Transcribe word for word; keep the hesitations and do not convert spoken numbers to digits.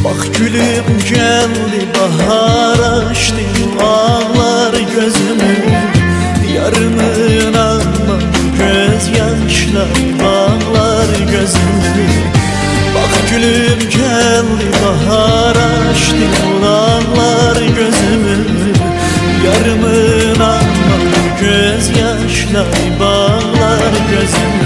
Bak gülüm geldi bahar açtı ağlar gözümü. Yarımın ama gözyaşlar bağlar gözümü. Bak gülüm geldi bahar açtı ağlar gözümü. Yarımın ama gözyaşlar bağlar gözümü.